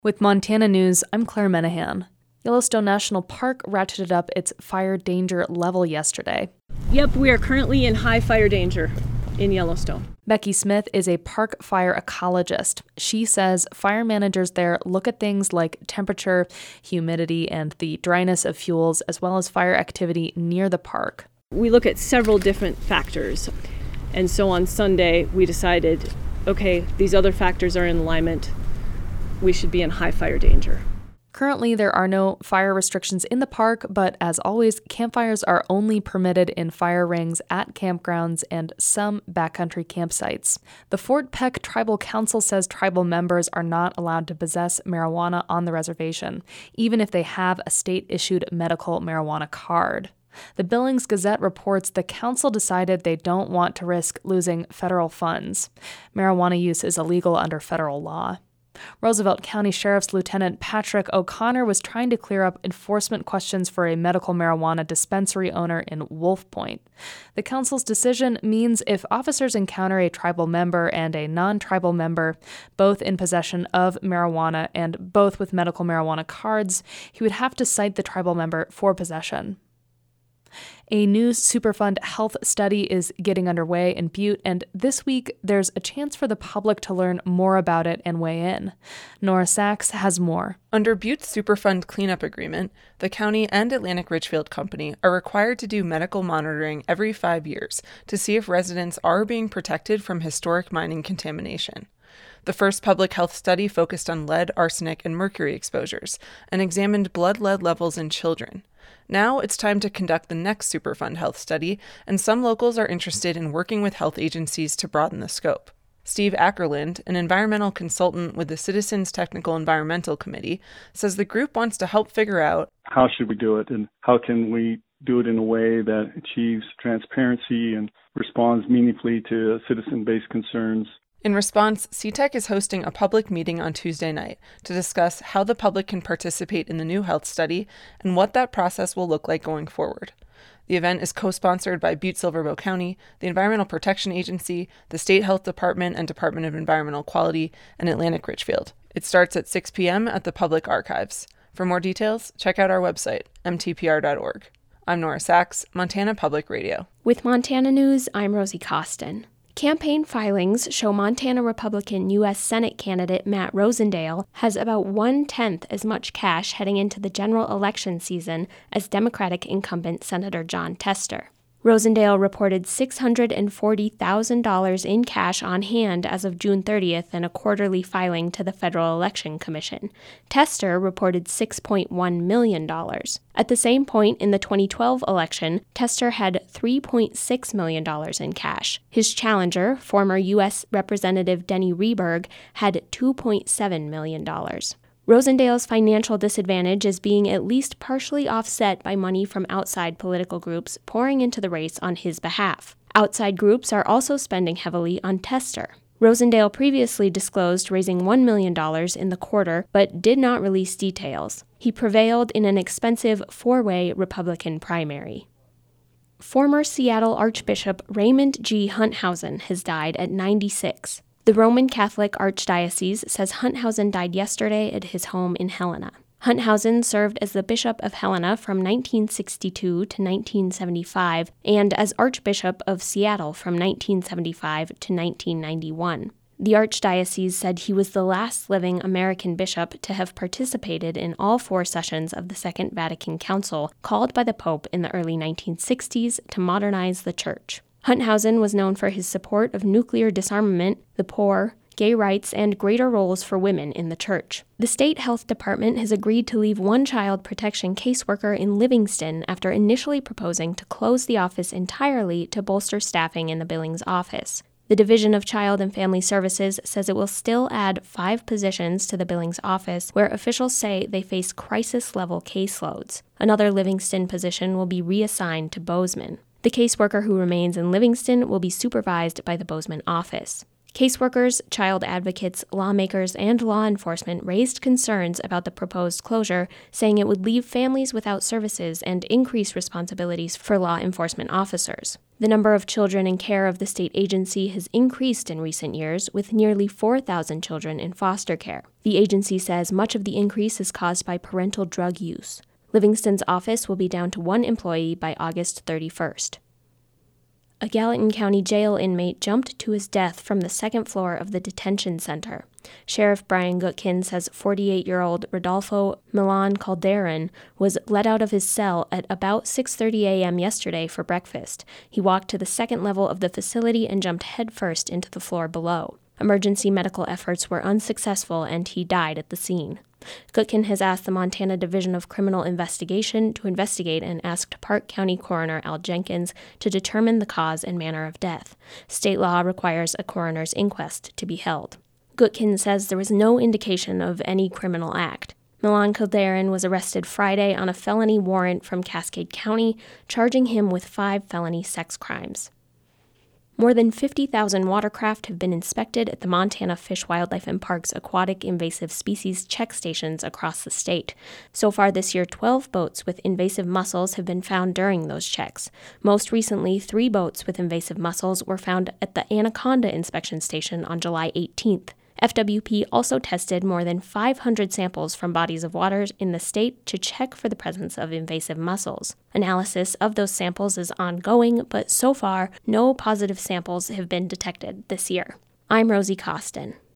With Montana News, I'm Claire Menahan. Yellowstone National Park ratcheted up its fire danger level yesterday. Yep, we are currently in high fire danger in Yellowstone. Becky Smith is a park fire ecologist. She says fire managers there look at things like temperature, humidity, and the dryness of fuels, as well as fire activity near the park. We look at several different factors. And so on Sunday, we decided, okay, these other factors are in alignment. We should be in high fire danger. Currently, there are no fire restrictions in the park, but as always, campfires are only permitted in fire rings at campgrounds and some backcountry campsites. The Fort Peck Tribal Council says tribal members are not allowed to possess marijuana on the reservation, even if they have a state-issued medical marijuana card. The Billings Gazette reports the council decided they don't want to risk losing federal funds. Marijuana use is illegal under federal law. Roosevelt County Sheriff's Lieutenant Patrick O'Connor was trying to clear up enforcement questions for a medical marijuana dispensary owner in Wolf Point. The council's decision means if officers encounter a tribal member and a non-tribal member, both in possession of marijuana and both with medical marijuana cards, he would have to cite the tribal member for possession. A new Superfund health study is getting underway in Butte, and this week there's a chance for the public to learn more about it and weigh in. Nora Sachs has more. Under Butte's Superfund cleanup agreement, the county and Atlantic Richfield Company are required to do medical monitoring every 5 years to see if residents are being protected from historic mining contamination. The first public health study focused on lead, arsenic, and mercury exposures and examined blood lead levels in children. Now it's time to conduct the next Superfund health study, and some locals are interested in working with health agencies to broaden the scope. Steve Ackerland, an environmental consultant with the Citizens Technical Environmental Committee, says the group wants to help figure out how should we do it and how can we do it in a way that achieves transparency and responds meaningfully to citizen-based concerns. In response, CTEC is hosting a public meeting on Tuesday night to discuss how the public can participate in the new health study and what that process will look like going forward. The event is co-sponsored by Butte-Silver Bow County, the Environmental Protection Agency, the State Health Department and Department of Environmental Quality, and Atlantic Richfield. It starts at 6 p.m. at the Public Archives. For more details, check out our website, mtpr.org. I'm Nora Sachs, Montana Public Radio. With Montana News, I'm Rosie Costin. Campaign filings show Montana Republican U.S. Senate candidate Matt Rosendale has about 1/10 as much cash heading into the general election season as Democratic incumbent Senator Jon Tester. Rosendale reported $640,000 in cash on hand as of June 30th in a quarterly filing to the Federal Election Commission. Tester reported $6.1 million. At the same point in the 2012 election, Tester had $3.6 million in cash. His challenger, former U.S. Representative Denny Rehberg, had $2.7 million. Rosendale's financial disadvantage is being at least partially offset by money from outside political groups pouring into the race on his behalf. Outside groups are also spending heavily on Tester. Rosendale previously disclosed raising $1 million in the quarter, but did not release details. He prevailed in an expensive four-way Republican primary. Former Seattle Archbishop Raymond G. Hunthausen has died at 96. The Roman Catholic Archdiocese says Hunthausen died yesterday at his home in Helena. Hunthausen served as the Bishop of Helena from 1962 to 1975 and as Archbishop of Seattle from 1975 to 1991. The Archdiocese said he was the last living American bishop to have participated in all 4 sessions of the Second Vatican Council called by the Pope in the early 1960s to modernize the Church. Hunthausen was known for his support of nuclear disarmament, the poor, gay rights, and greater roles for women in the Church. The State Health Department has agreed to leave one child protection caseworker in Livingston after initially proposing to close the office entirely to bolster staffing in the Billings office. The Division of Child and Family Services says it will still add 5 positions to the Billings office, where officials say they face crisis-level caseloads. Another Livingston position will be reassigned to Bozeman. The caseworker who remains in Livingston will be supervised by the Bozeman office. Caseworkers, child advocates, lawmakers, and law enforcement raised concerns about the proposed closure, saying it would leave families without services and increase responsibilities for law enforcement officers. The number of children in care of the state agency has increased in recent years, with nearly 4,000 children in foster care. The agency says much of the increase is caused by parental drug use. Livingston's office will be down to 1 employee by August 31st. A Gallatin County jail inmate jumped to his death from the second floor of the detention center. Sheriff Brian Gutkin says 48-year-old Rodolfo Milan Calderon was let out of his cell at about 6:30 a.m. yesterday for breakfast. He walked to the second level of the facility and jumped headfirst into the floor below. Emergency medical efforts were unsuccessful and he died at the scene. Gutkin has asked the Montana Division of Criminal Investigation to investigate and asked Park County Coroner Al Jenkins to determine the cause and manner of death. State law requires a coroner's inquest to be held. Gutkin says there was no indication of any criminal act. Milan Calderon was arrested Friday on a felony warrant from Cascade County, charging him with 5 felony sex crimes. More than 50,000 watercraft have been inspected at the Montana Fish, Wildlife, and Parks aquatic invasive species check stations across the state. So far this year, 12 boats with invasive mussels have been found during those checks. Most recently, 3 boats with invasive mussels were found at the Anaconda Inspection Station on July 18th. FWP also tested more than 500 samples from bodies of water in the state to check for the presence of invasive mussels. Analysis of those samples is ongoing, but so far, no positive samples have been detected this year. I'm Rosie Costin.